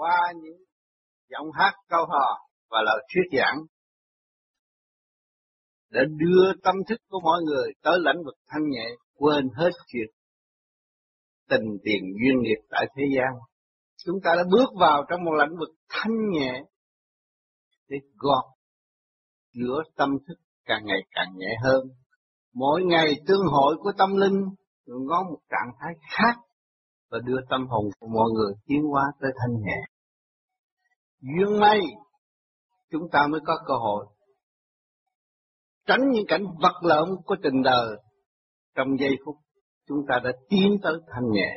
qua những giọng hát câu hò và lời thuyết giảng để đưa tâm thức của mọi người tới lãnh vực thanh nhẹ, quên hết chuyện tình tiền duyên nghiệp tại thế gian. Chúng ta đã bước vào trong một lãnh vực thanh nhẹ để gọt rửa tâm thức càng ngày càng nhẹ hơn. Mỗi ngày tương hội của tâm linh có một trạng thái khác và đưa tâm hồn của mọi người tiến hóa tới thanh nhẹ. Duyên may chúng ta mới có cơ hội tránh những cảnh vật lộn của tình đời. Trong giây phút chúng ta đã tiến tới thanh nhẹ.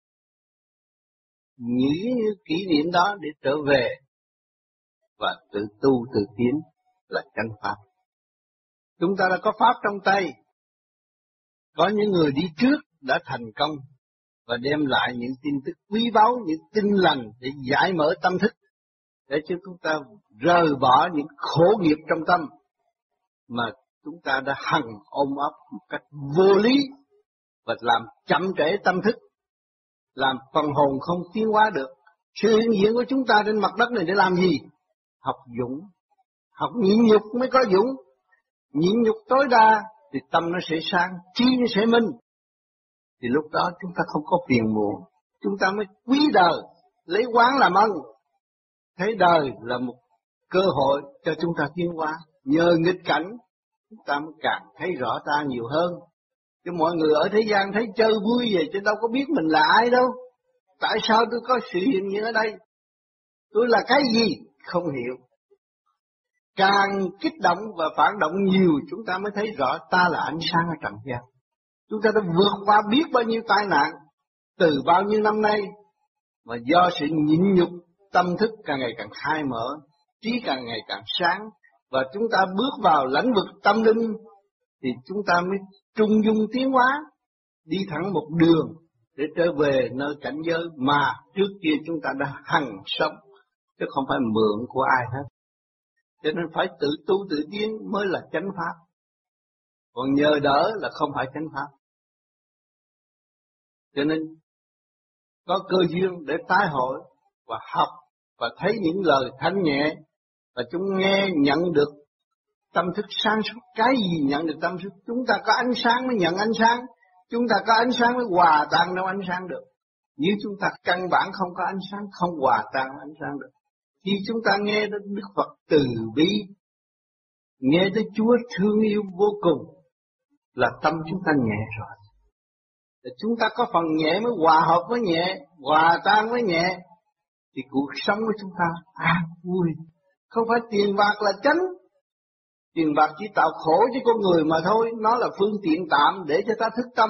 Nghĩ kỷ niệm đó để trở về và tự tu tự tiến là chánh pháp. Chúng ta đã có pháp trong tay. Có những người đi trước đã thành công và đem lại những tin tức quý báu, những tin lành để giải mở tâm thức, để cho chúng ta rời bỏ những khổ nghiệp trong tâm mà chúng ta đã hằng ôm ấp một cách vô lý và làm chậm trễ tâm thức, làm phần hồn không tiến hóa được. Sự hiện diện của chúng ta trên mặt đất này để làm gì? Học dũng, học nhịn nhục mới có dũng. Nhịn nhục tối đa thì tâm nó sẽ sáng, trí nó sẽ minh. Thì lúc đó chúng ta không có phiền muộn, chúng ta mới quý đời, lấy quán làm ân. Thấy đời là một cơ hội cho chúng ta tiến hóa. Nhờ nghịch cảnh, chúng ta mới càng thấy rõ ta nhiều hơn. Chứ mọi người ở thế gian thấy chơi vui vậy, chứ đâu có biết mình là ai đâu. Tại sao tôi có sự hiện diện ở đây? Tôi là cái gì? Không hiểu. Càng kích động và phản động nhiều, chúng ta mới thấy rõ ta là ánh sáng ở trần gian. Chúng ta đã vượt qua biết bao nhiêu tai nạn, từ bao nhiêu năm nay, mà do sự nhịn nhục, tâm thức càng ngày càng khai mở, trí càng ngày càng sáng, và chúng ta bước vào lãnh vực tâm linh, thì chúng ta mới trung dung tiến hóa, đi thẳng một đường để trở về nơi cảnh giới mà trước kia chúng ta đã hằng sống, chứ không phải mượn của ai hết. Cho nên phải tự tu tự tiến mới là chánh pháp. Còn nhờ đỡ là không phải chánh pháp. Cho nên có cơ duyên để tái hội và học và thấy những lời thanh nhẹ, và chúng nghe nhận được tâm thức sáng suốt. Cái gì nhận được tâm thức? Chúng ta có ánh sáng mới nhận ánh sáng. Chúng ta có ánh sáng mới hòa tan trong ánh sáng được. Nếu chúng ta căn bản không có ánh sáng, không hòa tan ánh sáng được. Khi chúng ta nghe đến Đức Phật từ bi, nghe tới Chúa thương yêu vô cùng, là tâm chúng ta nhẹ rồi. Để chúng ta có phần nhẹ mới hòa hợp với nhẹ, hòa tan với nhẹ, thì cuộc sống của chúng ta an vui. Không phải tiền bạc là chánh. Tiền bạc chỉ tạo khổ cho con người mà thôi. Nó là phương tiện tạm để cho ta thức tâm.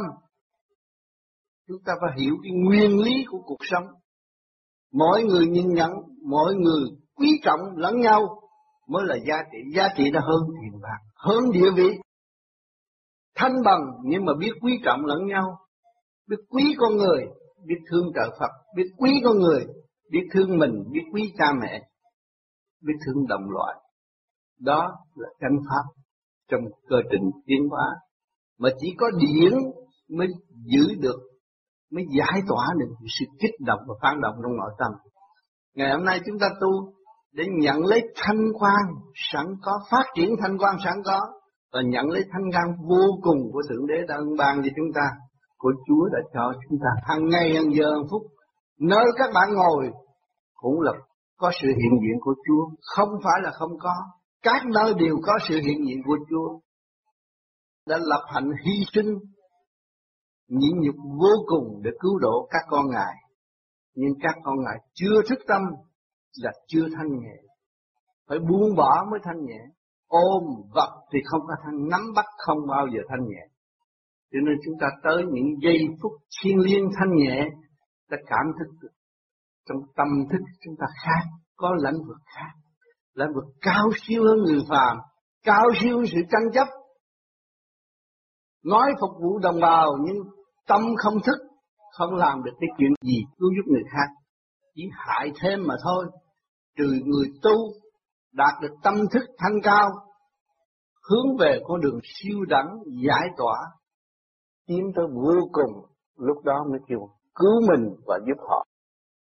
Chúng ta phải hiểu cái nguyên lý của cuộc sống. Mỗi người nhìn nhận, mỗi người quý trọng lẫn nhau mới là giá trị. Giá trị nó hơn tiền bạc, hơn địa vị. Thanh bằng nhưng mà biết quý trọng lẫn nhau, biết quý con người, biết thương trợ Phật, biết quý con người, biết thương mình, biết quý cha mẹ, biết thương đồng loại. Đó là chánh pháp trong cơ trình tiến hóa. Mà chỉ có điển mới giữ được, mới giải tỏa được sự kích động và phản động trong nội tâm. Ngày hôm nay chúng ta tu để nhận lấy thanh quan sẵn có, phát triển thanh quan sẵn có, và nhận lấy thanh quan vô cùng của Thượng Đế đã ban cho chúng ta, của Chúa đã cho chúng ta. Hàng ngày, hàng giờ, hàng phút, nơi các bạn ngồi cũng là có sự hiện diện của Chúa, không phải là không có. Các nơi đều có sự hiện diện của Chúa. Đã lập hạnh hy sinh, nhịn nhục vô cùng để cứu độ các con Ngài. Nhưng các con Ngài chưa thức tâm là chưa thanh nhẹ. Phải buông bỏ mới thanh nhẹ. Ôm vật thì không có thanh, nắm bắt không bao giờ thanh nhẹ. Cho nên chúng ta tới những giây phút thiêng liêng thanh nhẹ, ta cảm thức được trong tâm thức chúng ta khác, có lãnh vực khác. Lãnh vực cao siêu hơn người phàm, cao siêu hơn sự tranh chấp. Nói phục vụ đồng bào nhưng tâm không thức, không làm được cái chuyện gì cứu giúp người khác, chỉ hại thêm mà thôi. Trừ người tu đạt được tâm thức thanh cao, hướng về con đường siêu đẳng giải tỏa, tiến tới vô cùng, lúc đó mới kêu cứu mình và giúp họ.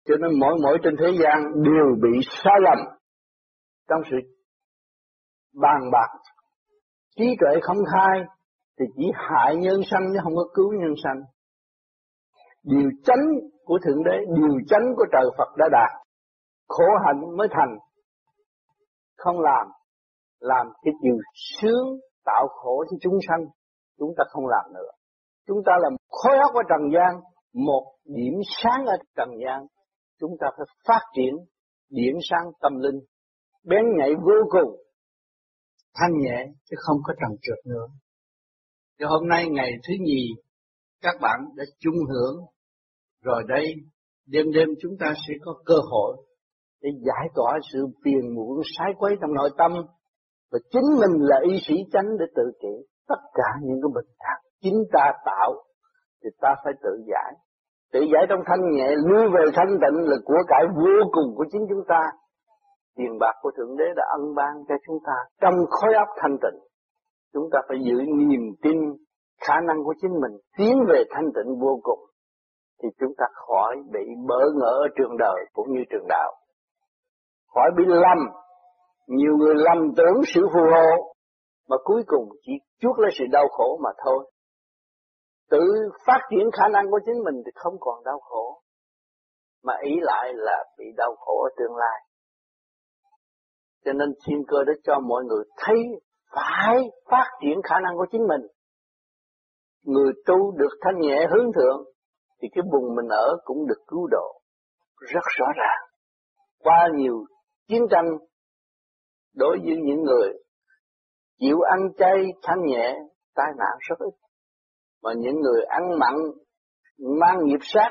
Cho nên mỗi trên thế gian đều bị sai lầm trong sự bàn bạc, trí tuệ không khai thì chỉ hại nhân sanh chứ không có cứu nhân sanh. Điều chánh của Thượng Đế, điều chánh của trời Phật đã đạt, khổ hạnh mới thành. Không làm cái điều sướng tạo khổ cho chúng sanh, chúng ta không làm nữa. Chúng ta là một khối óc ở trần gian, một điểm sáng ở trần gian. Chúng ta phải phát triển điểm sáng tâm linh, bén nhạy vô cùng, thanh nhẹ chứ không có trần trượt nữa. Thì hôm nay ngày thứ nhì, các bạn đã chung hưởng, rồi đây đêm chúng ta sẽ có cơ hội để giải tỏa sự phiền muộn sái quấy trong nội tâm, và chính mình là y sĩ chánh để tự trị tất cả những cái bệnh tật chính ta tạo, thì ta phải tự giải. Tự giải trong thanh nhẹ, lui về thanh tịnh là của cải vô cùng của chính chúng ta. Tiền bạc của Thượng Đế đã ân ban cho chúng ta trong khối óc thanh tịnh. Chúng ta phải giữ niềm tin khả năng của chính mình tiến về thanh tịnh vô cùng, thì chúng ta khỏi bị bỡ ngỡ ở trường đời cũng như trường đạo, khỏi bị lầm. Nhiều người lầm tưởng sự phù hộ mà cuối cùng chỉ chuốc lấy sự đau khổ mà thôi. Tự phát triển khả năng của chính mình thì không còn đau khổ, mà ý lại là bị đau khổ ở tương lai. Cho nên thiên cơ đã cho mọi người thấy phải phát triển khả năng của chính mình. Người tu được thanh nhẹ hướng thượng thì cái vùng mình ở cũng được cứu độ rất rõ ràng. Qua nhiều chiến tranh, đối với những người chịu ăn chay thanh nhẹ, tai nạn rất ít. Mà những người ăn mặn mang nghiệp sát,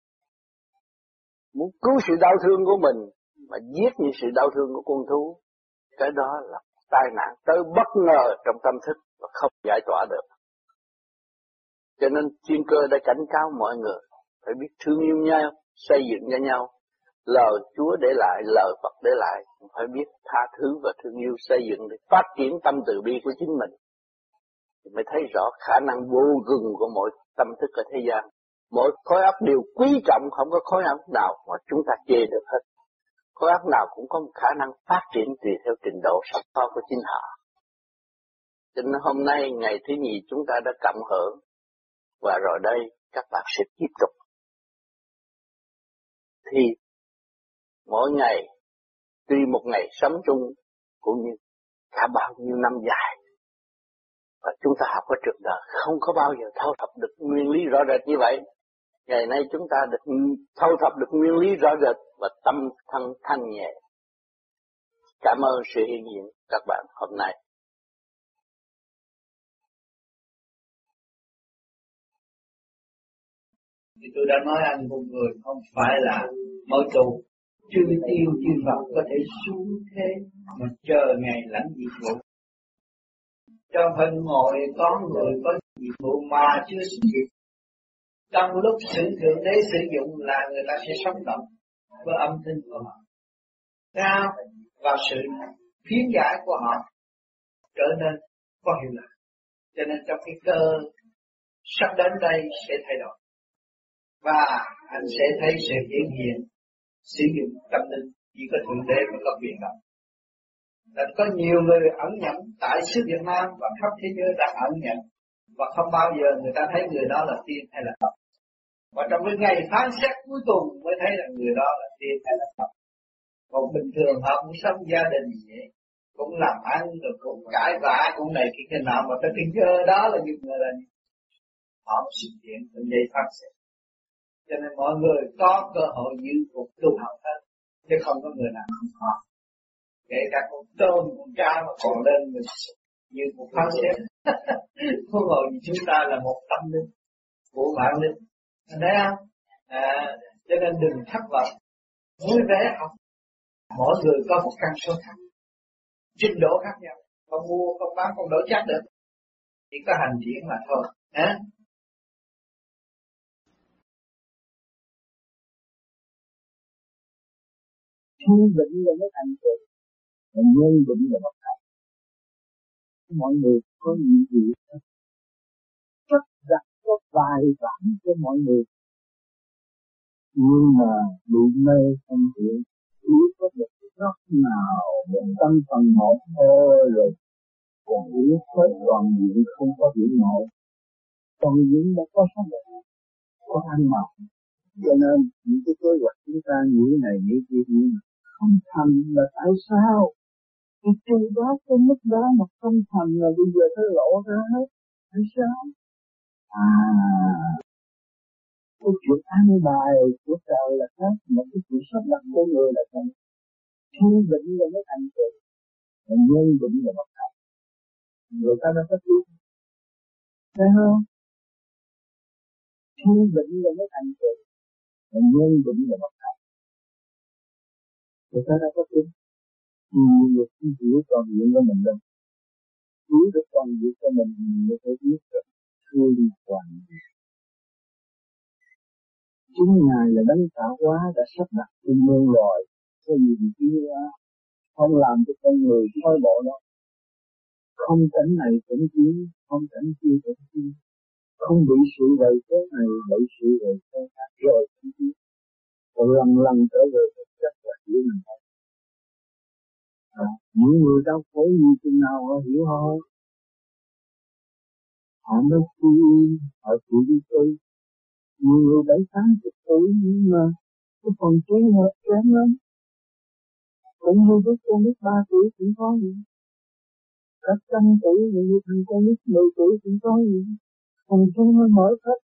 muốn cứu sự đau thương của mình mà giết những sự đau thương của con thú, cái đó là tai nạn tới bất ngờ trong tâm thức và không giải tỏa được. Cho nên thiên cơ đã cảnh cáo mọi người phải biết thương yêu nhau, xây dựng cho nhau. Lời Chúa để lại, lời Phật để lại, phải biết tha thứ và thương yêu xây dựng để phát triển tâm từ bi của chính mình. Thì mới thấy rõ khả năng vô cùng của mỗi tâm thức ở thế gian. Mỗi khối óc đều quý trọng, không có khối óc nào mà chúng ta chê được hết. Khối óc nào cũng có một khả năng phát triển tùy theo trình độ sẵn có của chính họ. Cho nên hôm nay ngày thứ nhì chúng ta đã cộng hưởng, và rồi đây các bạn sẽ tiếp tục. Thì mỗi ngày, tuy một ngày sống chung cũng như cả bao nhiêu năm dài, và chúng ta học ở trường đời không có bao giờ thâu thập được nguyên lý rõ rệt như vậy. Ngày nay chúng ta được thâu thập được nguyên lý rõ rệt và tâm thân thanh nhẹ. Cảm ơn sự hiện diện các bạn hôm nay. Thì tôi đã nói anh một người không phải là mới tu, chư tiên chư Phật có thể xuống thế mà chờ ngày lãnh nhiệm vụ. Trong phần ngồi có người có nhiệm vụ mà chưa sử dụng. Trong lúc sự Thượng Đế sử dụng là người ta sẽ sống động với âm thanh của họ, cao và sự phiến giải của họ trở nên có hiệu lực. Cho nên trong cái cơ sắp đến đây sẽ thay đổi, và anh sẽ thấy sự hiện diện sử dụng tâm linh chỉ có Thượng Đế mới có quyền động. Là có nhiều người ẩn nhận tại xứ Việt Nam và khắp thế giới đã ẩn nhận, và không bao giờ người ta thấy người đó là tiên hay là Phật. Và trong cái ngày phán xét cuối cùng mới thấy là người đó là tiên hay là Phật. Còn bình thường họ cũng sống gia đình vậy, cũng làm ăn rồi cũng cãi vã cũng này cái nào, mà tới cái giờ đó là những người là họ sự kiện trong giây phán xét. Cho nên mọi người có cơ hội giữ cuộc tu học hết, chứ không có người nào không có. Kể cả con tôm, con cá mà còn lên mình như một phán xét. Không ngờ chúng ta là một tâm linh của vạn linh, thấy không? Cho nên đừng thất vọng, vui vẻ học. Mỗi người có một căn số khác, trình độ khác nhau, không mua không bán không đổi chắc được, chỉ có hành triển mà thôi. Thu định là cái thành tựu, nhân định là một thành. Mọi người có nhiệm vụ rất đặt có vài bản cho mọi người. Nhưng mà bị mê không hiểu, chỉ có một góc nào một tâm phần một thôi rồi còn yếu hết toàn diện không có hiểu nổi. Toàn diện đã có sắc đẹp, có ăn mặc, cho nên những cái kế hoạch chúng ta nghĩ này nghĩ kia nhưng mà không thành là tại sao? Cái chu đó cái mức đó mà không thành là bây giờ nó lộ ra hết. Tại sao? À, cái chuyện ăn bài của trời là khác, mà cái chuyện sắp đặt của người là khác. Thiên định là mới thành tựu, mà nhân định là bất thành. Người ta đã có biết, thấy không? Thiên định là mới thành tựu, mà nhân định là bất thành. Người ta đã có biết, nhiều người không hiểu toàn diện của mình đâu. Hiểu được toàn diện của mình mới phải biết được thương toàn diện. Chính Ngài là đấng tạo hóa đã sắp đặt trên muôn loài, có gì bị kia không làm cho con người thôi bộ đó. Không cảnh này cũng chiến, không cảnh kia cũng chiến. Không bị sự đời thế này, bị sự đời thế khác rồi cũng chiến. Rồi lần trở về thực chất là hiểu mình thôi. Những người đau khổ như chừng nào họ hiểu không? Họ mới suy yên, họ chịu đi tu. Nhiều người 70-80 tuổi nhưng mà cái phần trí họ kém lắm. Cũng như đứa con nít 3 tuổi cũng có gì. Các trăm tuổi như thằng con nít 10 tuổi cũng có gì. Phần trí nó mở hết.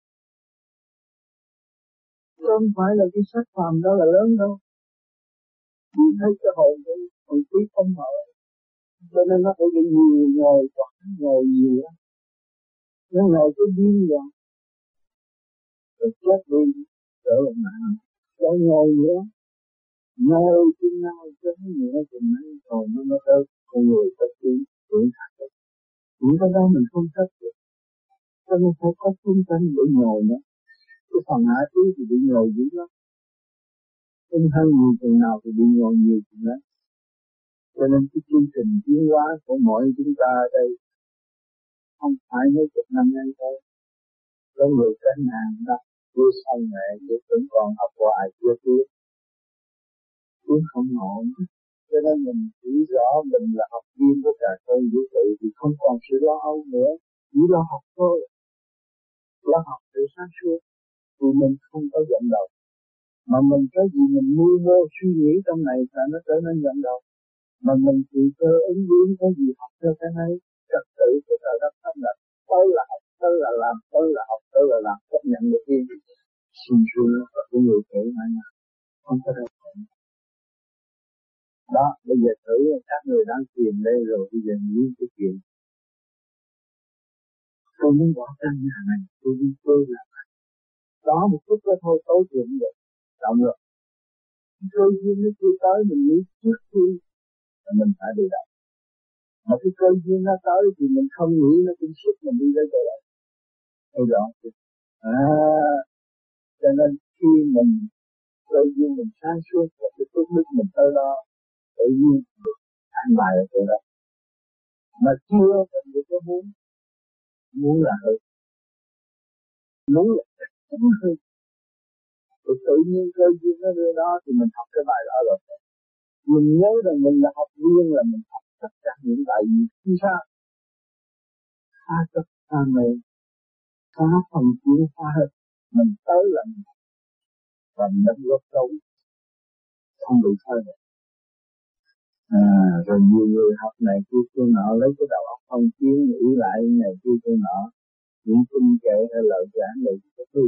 Chứ không phải là cái xác phàm đó là lớn đâu. Chỉ thấy cái hồn của phần trí không mở. Cho nên nó phải đi nhiều ngồi hoặc ngồi nhiều lắm. Nó ngồi cái duyên rồi. Rồi chết đi. Trở lại mạng. Rồi ngồi nữa. Ngồi chừng nào cho nó nhẹ chừng ấy. Rồi nó mới tới con người tất trí. Tưởng thật được. Những cái đó mình không thích được. Cho nên phải có phương tranh để ngồi nữa. Cái phần hạ trí thì bị ngồi dữ lắm. Tinh thân nhiều chừng nào thì bị ngồi nhiều chừng đó. Cho nên cái chương trình tiến hóa của mỗi chúng ta ở đây không phải mấy chục năm nay thôi. Có người cái ngàn đó, chưa xong mẹ, chưa vẫn còn học hoài, chưa biết. Chứ không nổi. Cho nên mình chỉ rõ mình là học viên của cả con vũ trụ thì không còn sự lo âu nữa. Chỉ lo học thôi. Lo học để sáng suốt. Thì mình không có giận đầu. Mà mình cái gì mình nuôi mô suy nghĩ trong này là nó trở nên giận đầu. Mà mình chỉ cơ ứng biến cái gì học theo cái này. Trật tự của trời đất pháp luật. Tới là học, tới là làm, tới là học, tới là làm. Chấp nhận được đi. Xin suy và của người kể này. Không có đâu. Đó, bây giờ thử các người đang tìm đây rồi. Bây giờ nghĩ cái chuyện. Tôi muốn bỏ căn nhà này. Tôi đi chơi là đó một chút đó thôi tối chuyện được. Động rồi. Cơ duyên nó chưa tới mình nghĩ trước khi là mình phải đi đâu. Mà cái cơ duyên nó tới thì mình không nghĩ nó cũng sức mình đi tới rồi. Thấy rõ chưa? Cho nên khi mình cơ duyên mình sáng suốt và cái phước đức mình tới đó tự nhiên được an bài ở chỗ đó. Mà chưa mình được có muốn là hư, muốn là cũng hư. Rồi tự nhiên cơ duyên nó đưa đó thì mình học cái bài đó rồi. Mình nhớ rằng mình là học viên là mình học tất cả những bài gì không sao. Tha chấp tha mê, phá phần tiến hóa hết. Mình tới là mình và mình đóng góp đâu không bị sai được. Rồi nhiều người học này kia nọ lấy cái đầu óc phong kiến nghĩ lại này kia nọ, những kinh kệ hay lời giảng này cái thứ.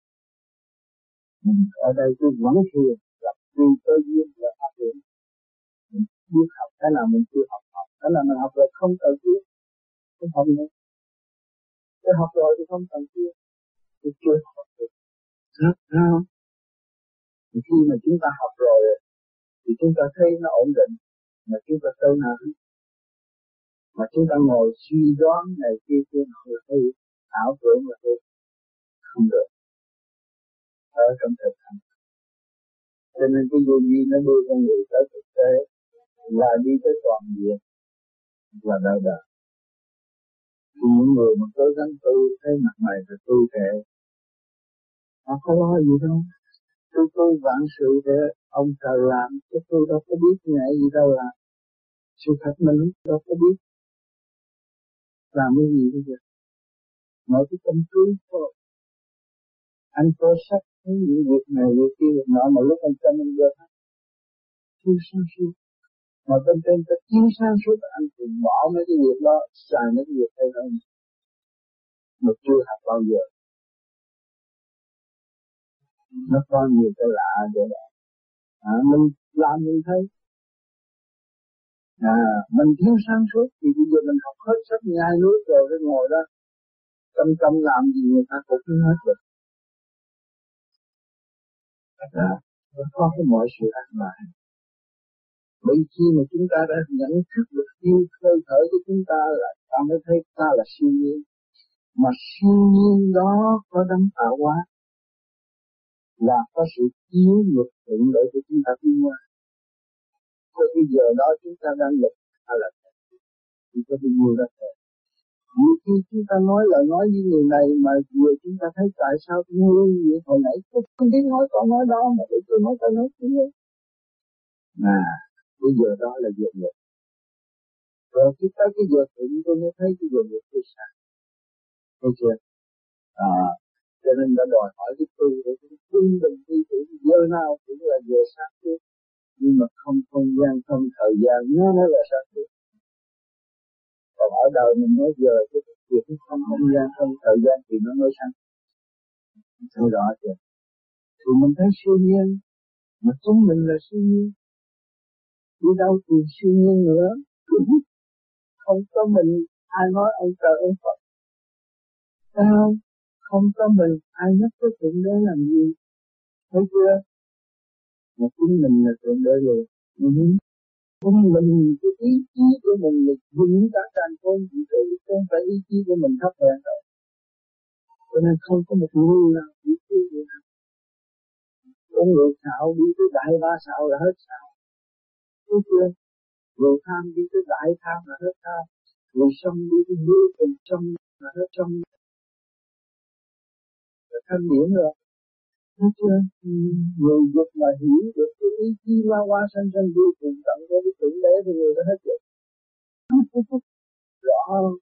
Ở đây tôi vẫn thừa gặp tuy cơ duyên là phát triển. Mình biết học cái nào mình chưa học, cái nào mình học rồi không cần thiết, không học nữa. Cái học rồi thì không cần thiết, tôi chưa học được. Rất sao? Khi mà chúng ta học rồi thì chúng ta thấy nó ổn định, mà chúng ta tới nào mà chúng ta ngồi suy đoán này kia nọ là thấy ảo tưởng là thôi không được. Ở trong thực hành. Cho nên cái vô vi nó đưa con người tới thực tế là đi tới toàn diện và đời đời. Thì những người mà cố gắng tu thấy mặt mày phải tu kệ, họ không lo gì đâu. Tôi vạn sự để ông trời làm, chứ tôi đâu có biết ngày gì đâu làm. Sự thật mình đâu có biết làm cái gì bây giờ. Mở cái tâm trí thôi. Anh có sách thấy những việc này, việc kia, việc nọ, mà lúc anh chân anh vô hết. Chưa sáng suốt. Mà bên trên ta chiếu sáng suốt, anh cũng bỏ mấy cái việc đó, xài mấy cái việc hay hơn. Mà chưa học bao giờ. Nó có nhiều cái lạ vậy đó. Mình làm mình thấy. Mình thiếu sáng suốt thì bây giờ mình học hết sách nhai nuốt rồi cái ngồi đó tâm làm gì người ta cũng hết được. Nó có cái mọi sự an bài. Bởi khi mà chúng ta đã nhận thức được yêu hơi thở của chúng ta là ta mới thấy ta là siêu nhiên. Mà siêu nhiên đó có đấng tạo hóa là có sự chiếu ngược thuận lợi của chúng ta tiến qua. Cho bây giờ đó chúng ta đang lực hay là chỉ có bao nhiêu đó thôi. Nhiều khi chúng ta nói lời nói với người này mà vừa chúng ta thấy tại sao tôi ngu vậy, hồi nãy tôi không biết nói câu nói đó mà để tôi nói câu nói kia. Bây giờ đó là giờ lực. Rồi khi tới cái giờ thuận tôi mới thấy cái giờ lực tôi sao. Thấy chưa? Cho nên đã đòi hỏi cái tu để chúng quân bình đi tự giờ nào cũng là giờ sáng suốt. Nhưng mà không không gian, không thời gian nó mới là sáng suốt. Còn ở đời mình nói giờ cái việc không không gian, không thời gian thì nó mới sáng. Thấy rõ chưa? Thì mình thấy siêu nhiên, mà chúng mình là siêu nhiên. Đi đâu tìm siêu nhiên nữa. Không có mình, ai nói ông trời ông Phật. Thấy không? Không có mình, ai nhắc cái chuyện đó làm gì. Thấy chưa? Mà chính mình là chuyện đó rồi. Chính mình, cái ý chí của mình là vững cả càng con gì đó, không phải ý chí của mình thấp hèn đâu. Cho nên không có một người nào ý chí gì nào. Con người xạo đi tới đại ba xạo là hết xạo. Thấy chưa? Người tham đi tới đại tham là hết tham. Người sân đi tới dưới cùng sân là hết sân. Là thanh điển rồi. Thấy chưa? Người dục mà hiểu được cái ý chí la hoa sanh sanh vô cùng tận với cái tưởng đế thì người đã hết dục. Rõ không?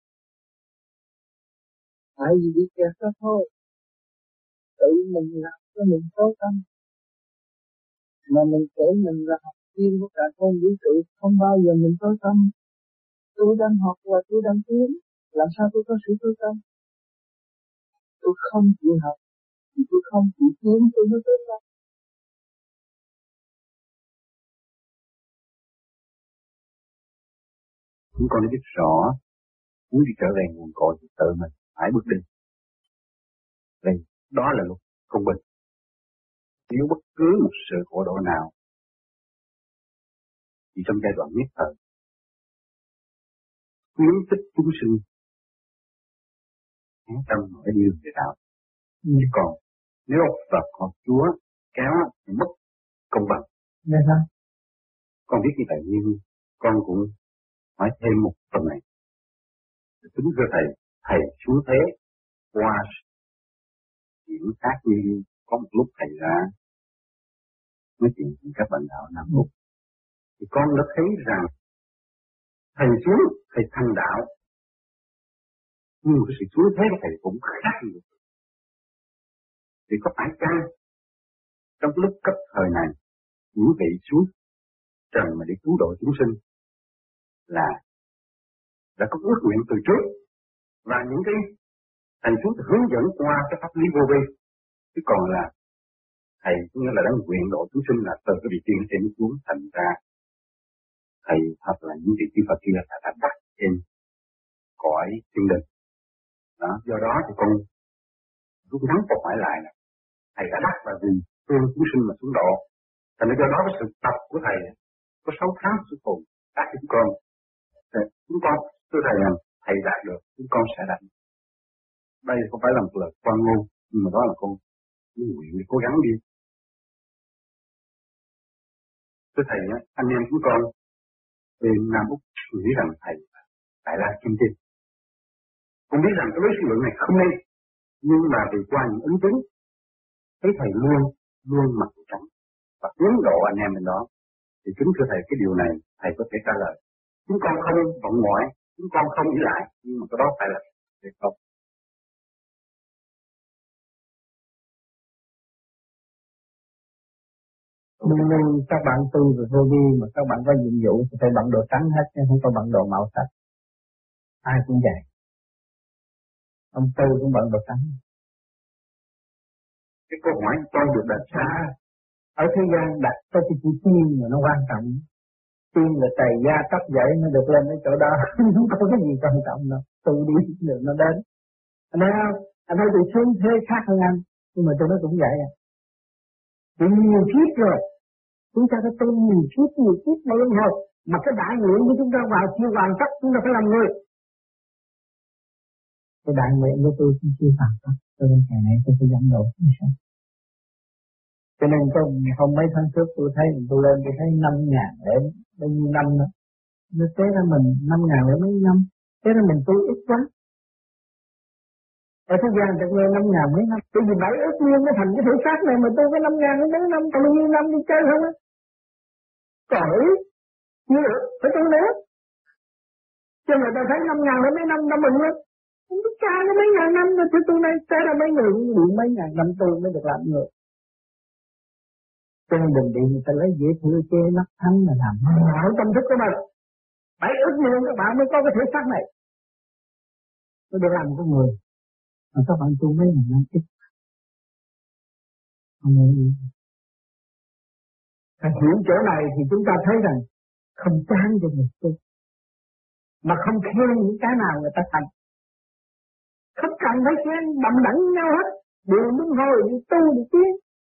Tại vì bị kẹt đó thôi. Tự mình làm cho mình tối tâm. Mà mình kể mình là học viên của cả con vũ trụ, không bao giờ mình tối tâm. Tôi đang học và tôi đang tiến, làm sao tôi có sự tối tâm? Tôi không chịu học, thì tôi không chịu tiến, tôi mới tối tâm. Chúng con đã biết rõ, muốn đi trở về nguồn cội thì tự mình phải bước đi. Vì đó là luật công bình. Nếu bất cứ một sự khổ độ nào thì trong giai đoạn nhất thời khuyến khích chúng sinh hướng tâm để đi về đạo. Chứ còn nếu Phật hoặc Chúa kéo thì mất công bằng. Con biết như vậy nhưng con cũng hỏi thêm một phần này. Kính thưa thầy xuống thế qua chuyện khác như có một lúc thầy ra nói chuyện với các bạn đạo Nam Úc, thì con đã thấy rằng thầy xuống, thầy thành đạo, nhưng cái sự xuống thế của thầy cũng khác nhiều. Thì có phải chăng trong lúc cấp thời này những vị xuống trần mà để cứu độ chúng sinh là đã có ước nguyện từ trước, và những cái thầy xuống hướng dẫn qua cái pháp lý vô vi, chứ còn là thầy cũng như là đang nguyện độ chúng sinh là từ cái vị tiên trên xuống, thành ra thầy thật là những vị chư Phật kia đã đắc trên cõi thiên đình. Đó, do đó thì con rút ngắn câu hỏi lại là thầy đã đắc là vì thương chúng sinh mà xuống độ. Thành ra do đó cái sự tập của thầy có 6 tháng sự phụ đắc chúng con. Chúng con thưa thầy rằng thầy đạt được, chúng con sẽ đạt. Đây không phải là một lời quan ngôn, nhưng mà đó là con nguyện để cố gắng đi. Thưa thầy, anh em chúng con bên Nam Úc nghĩ rằng thầy tại là kim tiền. Con biết rằng cái lối suy luận này không nên, nhưng mà vì qua những ứng chứng thấy thầy luôn luôn mặt trắng và hướng độ anh em bên đó. Thì kính thưa thầy, cái điều này thầy có thể trả lời. Chúng con không vọng ngoại, chúng con không nghĩ lại, nhưng mà cái đó phải là việc không. Nhưng các bạn tu về vô vi mà các bạn có nhiệm vụ thì phải bận đồ trắng hết, chứ không có bận đồ màu sắc. Ai cũng vậy. Ông Tư cũng bận đồ trắng. Cái câu hỏi con được đặt ra ở thế gian đặt cho cái chữ tiên mà nó quan trọng. Tiên là tày da tóc dậy nó được lên cái chỗ đó. Không có cái gì quan trọng đâu. Tu đi được nó đến. Anh thấy không? Anh thấy tôi xuống thế khác hơn anh. Nhưng mà tôi nói cũng vậy à. Vì nhiều kiếp rồi. Chúng ta đã tu nhiều kiếp mà luân hồi. Mà cái đại nguyện của chúng ta vào chưa hoàn tất, chúng ta phải làm người. Cái đại nguyện của tôi cũng chưa hoàn tất. Cho nên ngày này tôi phải dẫn độ. Cho nên không mấy tháng trước tôi thấy tôi lên tôi thấy 5.000 để bao nhiêu năm nữa. Nó tế ra mình 5.000 để mấy năm. Thế ra mình tu ít quá. Ở thế gian được nghe 5.000 mấy năm. Bởi vì 7 ước nguyên nó thành cái thể xác này mà tôi có 5.000 mấy năm. Còn bao nhiêu năm đi chơi không á. Trời chưa được, phải tu nữa. Cho người ta thấy 5.000 đến mấy năm đã mừng lắm. Không biết cha có mấy ngàn năm rồi thì tu này tế ra mấy người cũng bị mấy ngàn năm tu mới được làm người. Cho nên đừng bị người ta lấy dễ thương chê nắp thánh là làm hảo tâm thức của mình. 7 ước nguyên các bạn mới có cái thể xác này. Mới được làm một con người. Mà các bạn tu mấy ngàn năm ít. Không nghĩ gì. Hiểu chỗ này thì chúng ta thấy rằng không chán cho người tu. Mà không khen những cái nào người ta thành. Không cần phải khen đậm đẳng nhau hết. Đều đúng hồi, đi tu, đi tiến.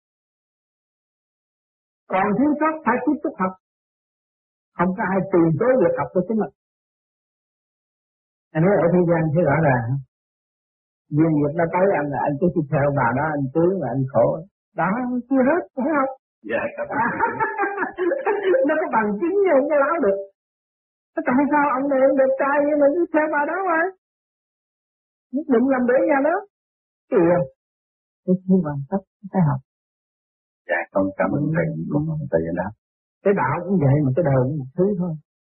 Còn thiếu sót phải tiếp tục học. Không có ai từ chối việc học của chính mình. Anh nói ở thế gian thấy rõ ràng. Duyên nghiệp nó tới anh là anh cứ theo bà đó, anh cưới mà anh khổ. Đó, chưa hết, phải không? Dạ, nó có bằng chứng nhưng không có láo được. Tại sao ông này ông đẹp trai nhưng mà cứ theo bà đó mà? Nhất định làm để nhà đó. Kìa. Cái khi hoàn tất, phải học. dạ, con cảm ơn thầy, con thầy đã. Cái đạo cũng vậy mà cái đời cũng một thứ thôi.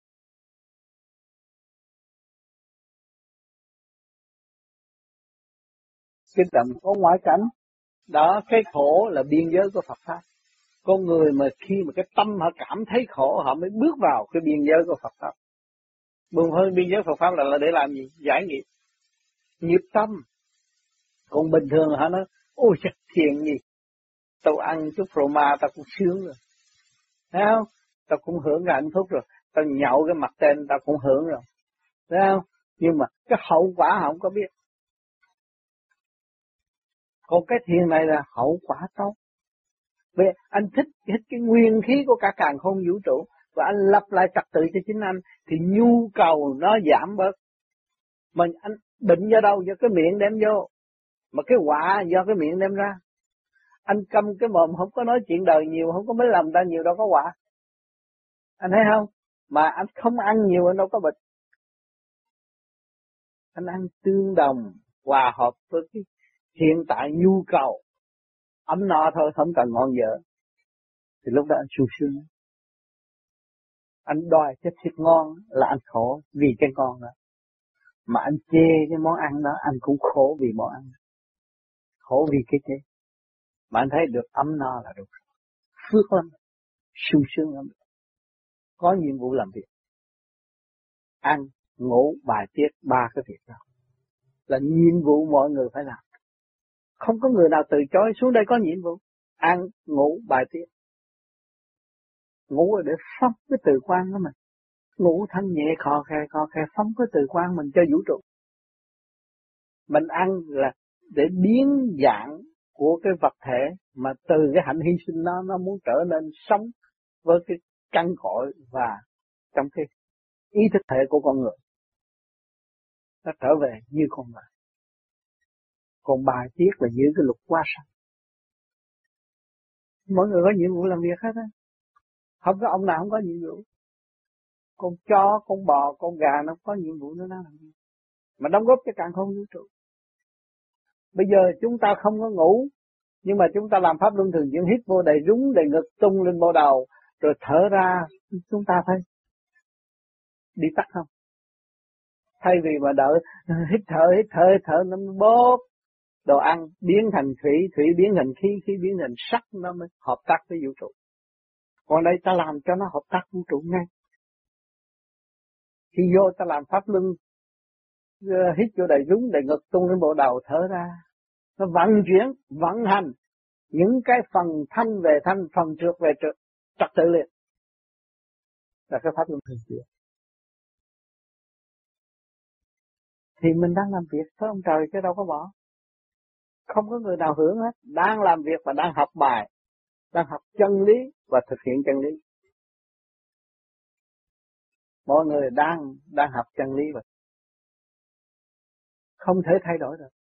Cái tầm có ngoại cảnh. Đó, cái khổ là biên giới của Phật Pháp. Con người mà khi mà cái tâm họ cảm thấy khổ, họ mới bước vào cái biên giới của Phật Pháp. Buông hơn biên giới Phật Pháp là để làm gì? Giải nghiệp. Nghiệp tâm. Còn bình thường họ nói, ôi chắc thiền gì. Tao ăn chút rượu ma tao cũng sướng rồi. Thấy không? Tao cũng hưởng cái hạnh phúc rồi. Tao nhậu cái mặt tên tao cũng hưởng rồi. Thấy không? Nhưng mà cái hậu quả họ không có biết. Còn cái thiền này là hậu quả tốt. Vì anh thích cái nguyên khí của cả càn khôn vũ trụ và anh lập lại trật tự cho chính anh thì nhu cầu nó giảm bớt. Mà anh bệnh do đâu? Do cái miệng đem vô. Mà cái quả do cái miệng đem ra. Anh câm cái mồm không có nói chuyện đời nhiều, không có mấy làm ta nhiều đâu có quả. Anh thấy không? Mà anh không ăn nhiều anh đâu có bệnh. Anh ăn tương đồng, hòa hợp với cái hiện tại nhu cầu. Ấm no thôi, không cần ngon vợ. Thì lúc đó anh sung sướng. Anh đòi cái thịt ngon là anh khổ vì cái ngon đó. Mà anh chê cái món ăn đó, anh cũng khổ vì món ăn. Khổ vì cái chê. Mà anh thấy được ấm no là được. Phước lắm. Sung sướng lắm. Có nhiệm vụ làm việc. Ăn, ngủ, bài tiết, ba cái việc đó. Là nhiệm vụ mọi người phải làm. Không có người nào từ chối xuống đây có nhiệm vụ. Ăn, ngủ, bài tiết. Ngủ để phóng cái từ quan của mình. Ngủ thanh nhẹ khò khè phóng cái từ quan mình cho vũ trụ. Mình ăn là để biến dạng của cái vật thể mà từ cái hạnh hy sinh nó muốn trở nên sống với cái căn cội và trong cái ý thức thể của con người. Nó trở về như con người. Còn bài tiết là giữ cái luật hóa sanh. Mỗi người có nhiệm vụ làm việc hết á. Không có ông nào không có nhiệm vụ. Con chó, con bò, con gà nó có nhiệm vụ nó làm gì. Mà đóng góp cho càn khôn vũ trụ. Bây giờ chúng ta không có ngủ Nhưng mà chúng ta làm pháp luân thường chuyển, hít vô đầy rúng, đầy ngực, tung lên bộ đầu, rồi thở ra, chúng ta thấy đi tắt không? Thay vì mà đợi hít thở nó bóp đồ ăn biến thành thủy, thủy biến thành khí, khí biến thành sắc, nó mới hợp tác với vũ trụ. Còn đây ta làm cho nó hợp tác vũ trụ ngay. Khi vô ta làm pháp luân, hít vô đầy rúng, đầy ngực, tung lên bộ đầu, thở ra, nó vận chuyển, vận hành những cái phần thanh về thanh, phần trượt về trượt, trật tự liền. Là cái pháp luân thường chuyển. Thì mình đang làm việc với ông trời chứ đâu có bỏ. Không có người nào hưởng hết. Đang làm việc và đang học bài, đang học chân lý và thực hiện chân lý. Mọi người đang học chân lý vậy. Không thể thay đổi được.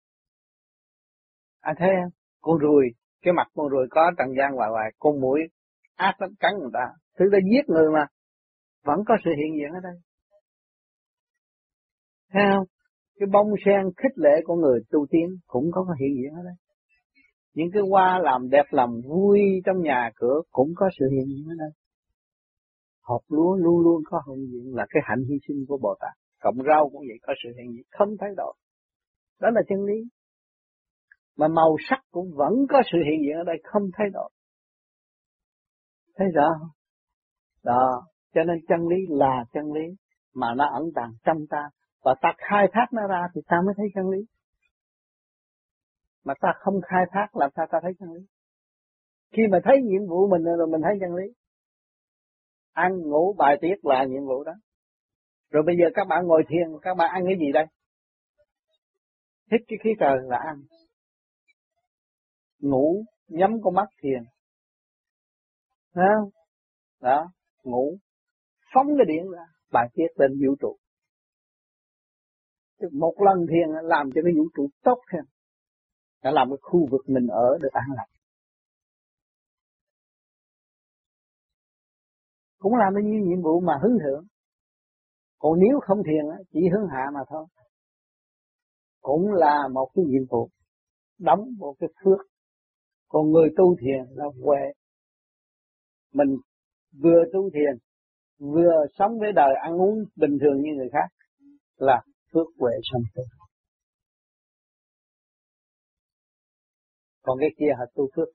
Anh thấy không? Con ruồi, cái mặt con ruồi có trần gian hoài, con muỗi ác lắm cắn người ta. Thứ đã giết người mà, vẫn có sự hiện diện ở đây. Thấy không? Cái bông sen khích lệ của người tu tiến cũng có hiện diện ở đây. Những cái hoa làm đẹp lòng vui trong nhà cửa cũng có sự hiện diện ở đây. Hột lúa luôn luôn có hiện diện là cái hạnh hy sinh của Bồ Tát. Cộng rau cũng vậy, có sự hiện diện, không thay đổi. Đó là chân lý. Mà màu sắc cũng vẫn có sự hiện diện ở đây, không thay đổi. Thấy rõ không? Đó, cho nên chân lý là chân lý, mà nó ẩn tàng trong ta. Và ta khai thác nó ra thì ta mới thấy chân lý. Mà ta không khai thác làm sao ta thấy chân lý? Khi mà thấy nhiệm vụ mình rồi mình thấy chân lý. Ăn, ngủ, bài tiết là nhiệm vụ đó. Rồi bây giờ các bạn ngồi thiền, các bạn ăn cái gì đây? Hít cái khí trời là ăn. Ngủ, nhắm con mắt thiền. Thấy không? Đó, ngủ. Phóng cái điện ra, bài tiết lên vũ trụ. Một lần thiền làm cho cái vũ trụ tốt hơn. Đã làm cái khu vực mình ở được an lành. Cũng làm bao nhiêu nhiệm vụ mà hứng thượng. Còn nếu không thiền chỉ hướng hạ mà thôi. Cũng là một cái nhiệm vụ đóng một cái phước. Còn người tu thiền là huệ. Mình vừa tu thiền, vừa sống với đời ăn uống bình thường như người khác là phước huệ sanh tử. Còn cái kia là tu phước.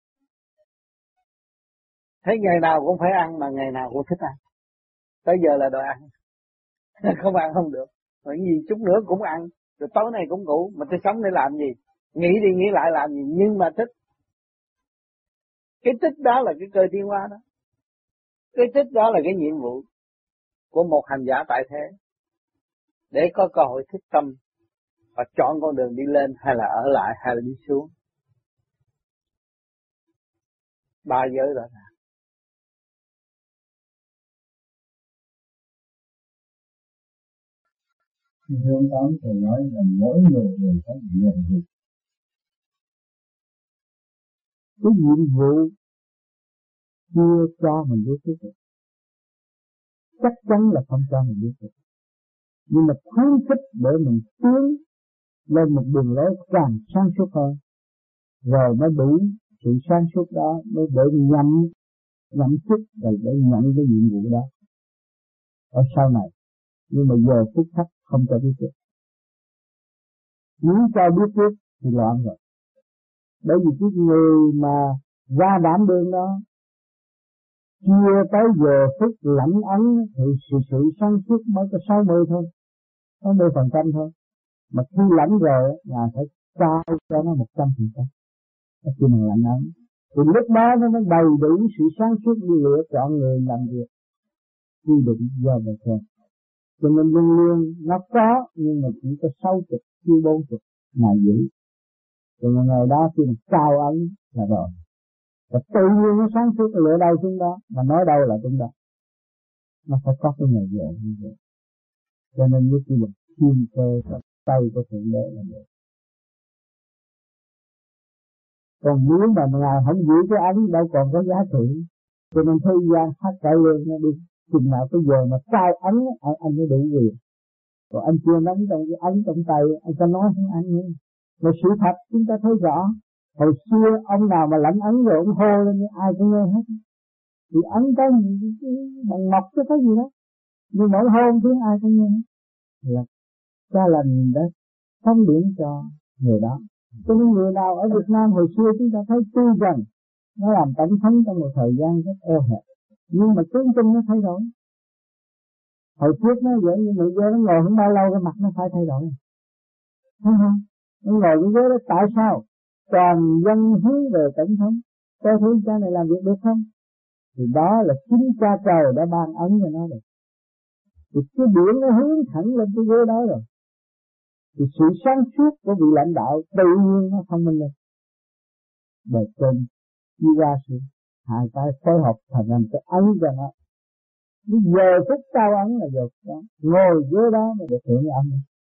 Thấy ngày nào cũng phải ăn mà ngày nào cũng thích ăn. Tới giờ là đòi ăn. Không ăn không được. Bởi vì chút nữa cũng ăn. Rồi tối nay cũng ngủ. Mà tôi sống để làm gì? Nghĩ đi nghĩ lại làm gì? Nhưng mà thích. Cái thích đó là cái cơ tiến hóa đó. Cái thích đó là cái nhiệm vụ của một hành giả tại thế. Để có cơ hội thích tâm. Và chọn con đường đi lên hay là ở lại hay là đi xuống. 3 giới đó là. Hương Tám thì nói là mỗi người đều có nhiệm vụ. Cái nhiệm vụ chưa cho mình biết được. Chắc chắn là không cho mình biết được. Nhưng mà khuyến khích để mình tiến lên một đường lối càng sáng suốt hơn. Rồi mới đủ sự sáng suốt đó mới để nhậm chức rồi để nhận cái nhiệm vụ đó. Ở sau này. Nhưng mà giờ phút khắc không cho biết được. Nếu cho biết trước thì loạn rồi. Bởi vì cái người mà ra đảm đương đó chưa tới giờ phút lãnh ấn thì sự sáng suốt mới có 60 thôi, 60% thôi. Mà khi lãnh rồi là phải trao cho nó 100%. Khi mình lãnh ấn thì lúc đó nó mới đầy đủ sự sáng suốt đi lựa chọn người làm việc quy định do bài thơ. Cho nên luôn luôn nó có nhưng mà chỉ có 60 chưa 40 ngày giữ. Cho nên ngày đó khi mình trao ấn là rồi. Và tự nhiên nó sáng suốt lựa đâu xuống đó, mà nói đâu là xuống đó. Nó phải có cái ngày giờ như vậy. Cho nên với cái luật thiên cơ và tay của Thượng Đế là vậy. Còn nếu mà Ngài không giữ cái ấn đâu còn có giá trị. Cho nên thế gian phát cải lương nó đi. Chừng nào cái giờ mà trao ấn anh mới đủ quyền. Còn anh chưa nắm trong cái ấn trong tay, anh có nói không ăn nữa. Mà sự thật chúng ta thấy rõ. Hồi xưa ông nào mà lãnh ấn rồi ông hô lên ai cũng nghe hết. Thì ấn cái gì bằng mọc cái gì đó, nhưng mỗi hôn tiếng ai cũng nghe hết. Là cha lành đã thông điển cho người đó. Cho nên người nào ở Việt Nam hồi xưa chúng ta thấy tu dần, nó làm tổng thống trong một thời gian rất eo hẹp, nhưng mà tướng tinh nó thay đổi. Hồi trước nó vậy, như người nó ngồi không bao lâu cái mặt nó phải thay đổi, thấy không? Nó ngồi cái ghế đó tại sao? Toàn dân hướng về tổng thống, coi thử cha này làm việc được không? Thì đó là chính cha trời đã ban ấn cho nó rồi. Thì cái biển nó hướng thẳng lên cái ghế đó rồi. Thì sự sáng suốt của vị lãnh đạo tự nhiên nó thông minh lên. Bề trên đi ra sự hai cái phối hợp thành ra cái ấn cho nó. Cái giờ phút cao ấn là giờ đó. Ngồi dưới đó mà được hưởng ấn.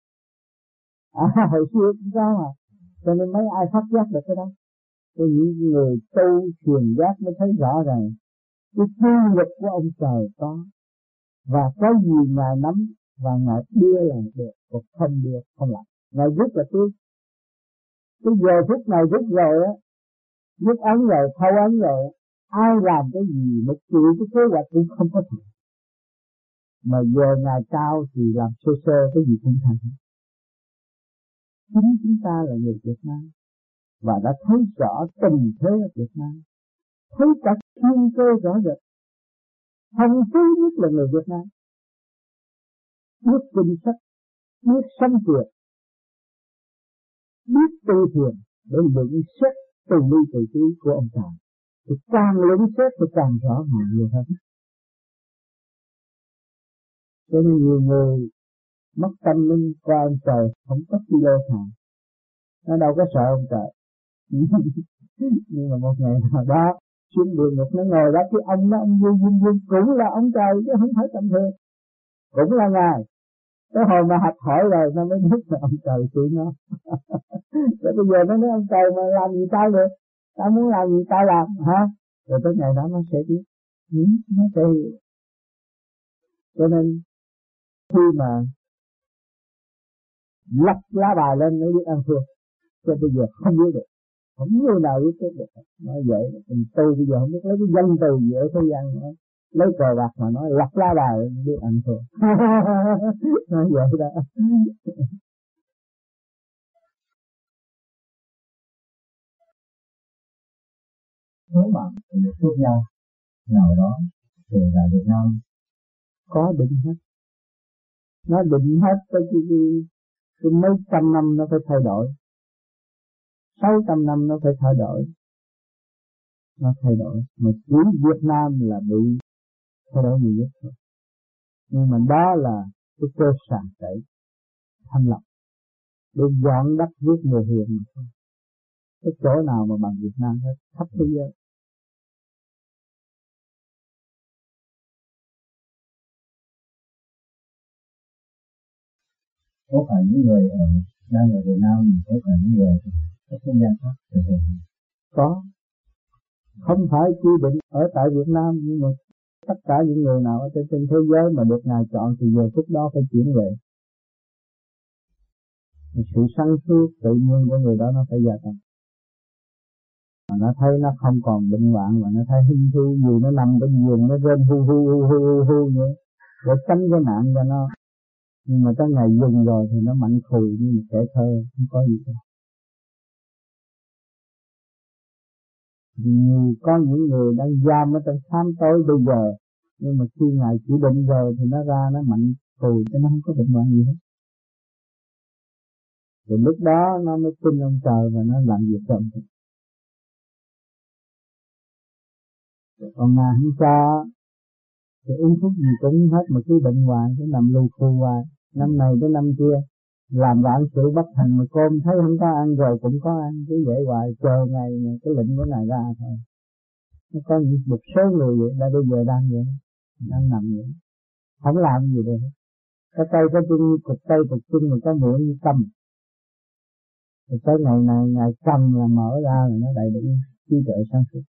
Hồi xưa cũng có mà. Cho nên mấy ai phát giác được cái đó. Cho những người tu truyền giác mới thấy rõ ràng cái quy luật của ông trời có. Và cái gì Ngài nắm và Ngài đưa là được, còn không đưa không làm. Ngài rút là tôi. Cái giờ phút này rút rồi á, rút ấn rồi, thâu ấn rồi, ai làm cái gì một triệu cái kế hoạch cũng không có thể. Mà giờ Ngài cao thì làm sơ sơ cái gì cũng thành. Chính chúng ta là người Việt Nam và đã thấy rõ tình thế ở Việt Nam, thấy cả thiên cơ rõ rệt. Thông phú nhất là người Việt Nam, biết kinh sách, biết sanh tuyệt, biết tu thiền để luận xét từ ly từ trí của ông trời. Thì càng luận xét thì càng rõ ràng nhiều hơn. Cho nên nhiều người mất tâm linh qua ông trời không có kilo thằng, nó đâu có sợ ông trời. Nhưng mà một ngày nào đó xuống địa ngục nó ngồi đó, cái ông đó ông Duyên cũng là ông trời chứ không phải tầm thường, cũng là Ngài. Cái hồi mà học hỏi rồi nó mới biết là ông trời chịu nó. Rồi bây giờ nó nói ông trời mà làm gì tao được, tao muốn làm gì tao làm hả? Rồi tới ngày đó nó sẽ biết, nó sẽ hiểu. Cho nên khi mà lắp lá bài lên mới biết ăn thua, cho bây giờ không biết được, không người nào biết được. Nói vậy mình tu bây giờ không biết lấy cái danh từ gì ở thế gian nữa, lấy cờ bạc mà nói lắp lá bài biết ăn thua. Nói vậy đó. Nếu mà một quốc gia nào đó về là Việt Nam có định hết, nó định hết cái mấy trăm năm nó phải thay đổi, 600 năm nó phải thay đổi, nó thay đổi. Mà chỉ Việt Nam là bị thay đổi nhiều nhất thôi. Nhưng mà đó là cái cơ sản tẩy thanh lọc để dọn đất giết người hiền mà thôi. Cái chỗ nào mà bằng Việt Nam hết, khắp thế giới. có phải những người đang ở Việt Nam, có phải những người các quốc gia khác Có, không phải quy định ở tại Việt Nam, nhưng mà tất cả những người nào ở trên thế giới mà được Ngài chọn thì giờ phút đó phải chuyển về. Sự sáng suốt tự nhiên của người đó nó phải gia tăng. Mà nó thấy nó không còn bệnh hoạn, mà nó thấy hung thu gì nó nằm trên giường nó rên hu vậy để tránh cái nạn cho nó. Nhưng mà tới ngày dùng rồi thì nó mạnh khù như một trẻ thơ, không có gì cả. Có những người đang giam ở trong xám tối bây giờ, nhưng mà khi Ngài chỉ định rồi thì nó ra nó mạnh khù chứ nó không có bệnh hoạn gì hết. Rồi lúc đó nó mới tin ông trời và nó làm việc cho ông trời. Còn Ngài không cho thì uống thuốc gì cũng hết, mà cứ bệnh hoài, cứ nằm lù khù hoài, năm này tới năm kia, làm vạn sự bất thành, mà cơm thấy không có ăn rồi cũng có ăn, cứ vậy hoài chờ ngày mà cái lệnh của Ngài ra thôi. Nó có một số người vậy, đã bây giờ đang vậy, đang nằm vậy, không làm gì được. Cái tay cái chân, cục tay cục chân, mà cái miệng như cầm. Rồi tới ngày này Ngài cầm là mở ra là nó đầy đủ trí tuệ sáng suốt.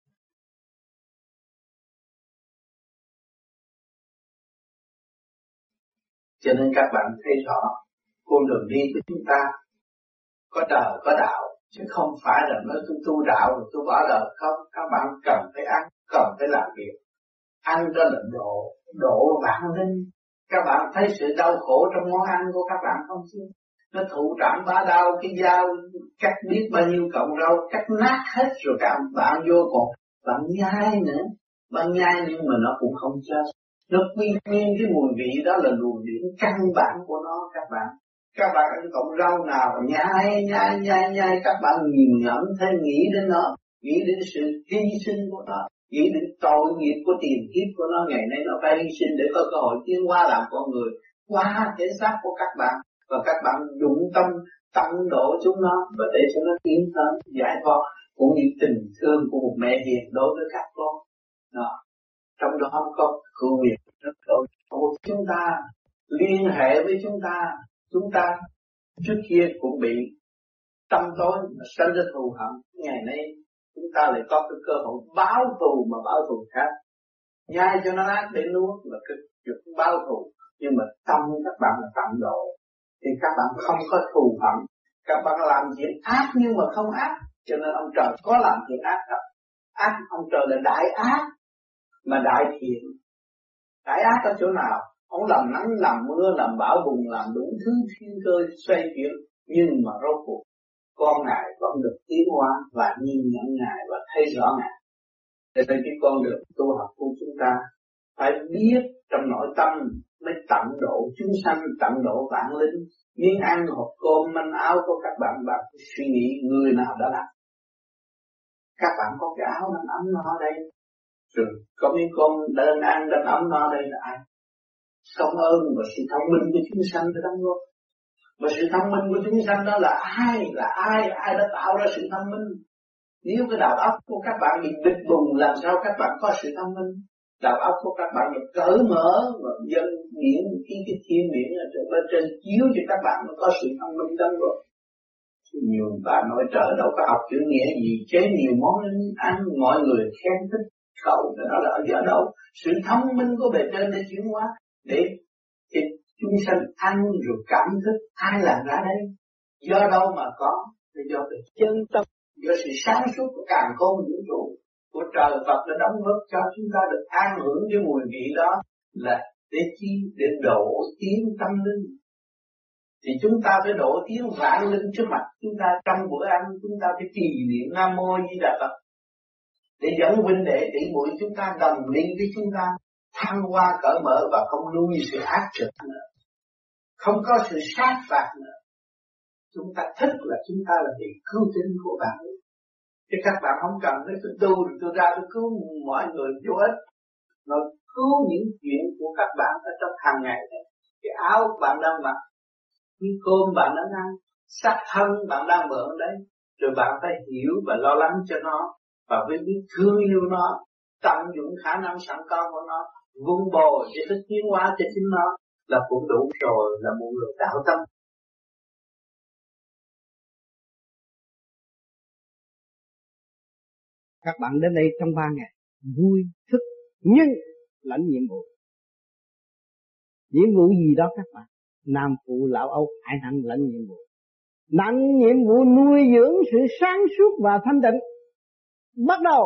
Cho nên các bạn thấy rõ con đường đi của chúng ta có trời có đạo, chứ không phải là nói tôi tu đạo rồi tôi bỏ đời. Không, các bạn cần phải ăn, cần phải làm việc. Ăn đó là độ vạn linh. Các bạn thấy sự đau khổ trong món ăn của các bạn không chứ? Nó thụ trảm bá đau, cái dao cắt biết bao nhiêu cọng rau, cắt nát hết rồi các bạn vô còn bạn nhai nữa. Bạn nhai nhưng mà nó cũng không chết. Nó quy nguyên cái mùi vị đó là luồng điển căn bản của nó các bạn. Các bạn ăn cọng rau nào nhai, các bạn nghiền ngẫm thấy nghĩ đến nó, nghĩ đến sự hy sinh của nó, nghĩ đến tội nghiệp của tiền kiếp của nó, ngày nay nó phải hy sinh để có cơ hội tiến hóa làm con người, qua thể xác của các bạn, và các bạn dụng tâm tận độ chúng nó và để cho nó tiến tới giải thoát, cũng như tình thương của một mẹ hiền đối với các con. Đó. Trong đó có hữu nguyện rất tốt của chúng ta, liên hệ với chúng ta trước kia cũng bị tâm tối mà sanh ra thù hận. Ngày nay chúng ta lại có cái cơ hội báo thù mà báo thù khác, nhai cho nó ác để nuốt là cái chuyện báo thù. Nhưng mà tâm các bạn là tận độ thì các bạn không có thù hận, các bạn làm chuyện ác nhưng mà không ác, cho nên ông trời có làm chuyện ác đâu. Ác ông trời là đại ác mà đại thiện. Đại ác ở chỗ nào? Ông làm nắng làm mưa làm bão bùng làm đủ thứ thiên cơ xoay chuyển, nhưng mà rốt cuộc con ngài vẫn được tiến hóa và nhìn nhận ngài và thấy rõ ngài. Cho nên cái con đường tu học của chúng ta phải biết trong nội tâm mới tận độ chúng sanh, tận độ vạn linh. Miếng ăn hộp cơm manh áo của các bạn suy nghĩ người nào đã làm. Các bạn có cái áo nằm ấm no đây, rồi có miếng cơm đơn ăn đâm ấm no đây là ai? Công ơn và sự thông minh của chúng sanh đã đóng góp. Và sự thông minh của chúng sanh đó là ai? Ai đã tạo ra sự thông minh? Nếu cái đầu óc của các bạn bị bịch bùng, làm sao các bạn có sự thông minh? Đầu óc của các bạn được cởi mở và dân điển cái thiên điển ở bên trên chiếu cho các bạn có sự thông minh đóng góp. Nhiều bạn nói trời đâu có học chữ nghĩa gì, chế nhiều món ăn mọi người khen thích khẩu, đó là ở đâu? Sự thông minh của bề trên để chuyển hóa, để chúng sanh ăn rồi cảm thức. Ai làm ra đây? Do đâu mà có? Là do cái chân tâm, do sự sáng suốt của càn khôn vũ trụ, của trời Phật đã đóng góp cho chúng ta được an hưởng cái mùi vị đó, là để chi? Để độ tiến tâm linh. Thì chúng ta phải độ tiến vạn linh trước mặt chúng ta. Trong bữa ăn chúng ta phải trì niệm Nam Mô Di Đà Phật để dẫn huynh đệ tỷ muội chúng ta đồng liên với chúng ta, thăng hoa cởi mở và không nuôi sự ác trực nữa, không có sự sát phạt nữa. Chúng ta thích là chúng ta là vị cứu tinh của bạn. Chứ các bạn không cần nói tôi tu rồi tôi ra tôi cứu mọi người vô ích. Nó cứu những chuyện của các bạn ở trong hàng ngày này. Cái áo bạn đang mặc, cái cơm bạn đang ăn, xác thân bạn đang mượn đấy. Rồi bạn phải hiểu và lo lắng cho nó, và phải biết thương yêu nó, tận dụng khả năng sẵn có của nó, vun bồi để thức tiến hóa cho chính nó, là cũng đủ rồi, là một người đạo tâm. Các bạn đến đây trong 3 ngày vui, thức, nhưng lãnh nhiệm vụ. Nhiệm vụ gì đó các bạn? Nam phụ lão âu hải nặng lãnh nhiệm vụ. Nặng nhiệm vụ nuôi dưỡng sự sáng suốt và thanh tịnh. Bắt đầu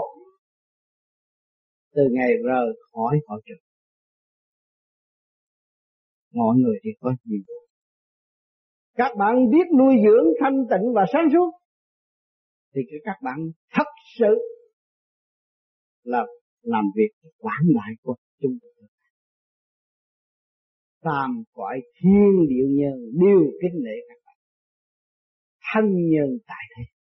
từ ngày rời khỏi hội trường. Mọi người thì có nhiệm vụ. Các bạn biết nuôi dưỡng thanh tịnh và sáng suốt thì các bạn thật sự là làm việc quảng đại của chúng ta. Tam cõi thiên điệu nhân đều kính lễ các bạn. Thanh nhân tại thế.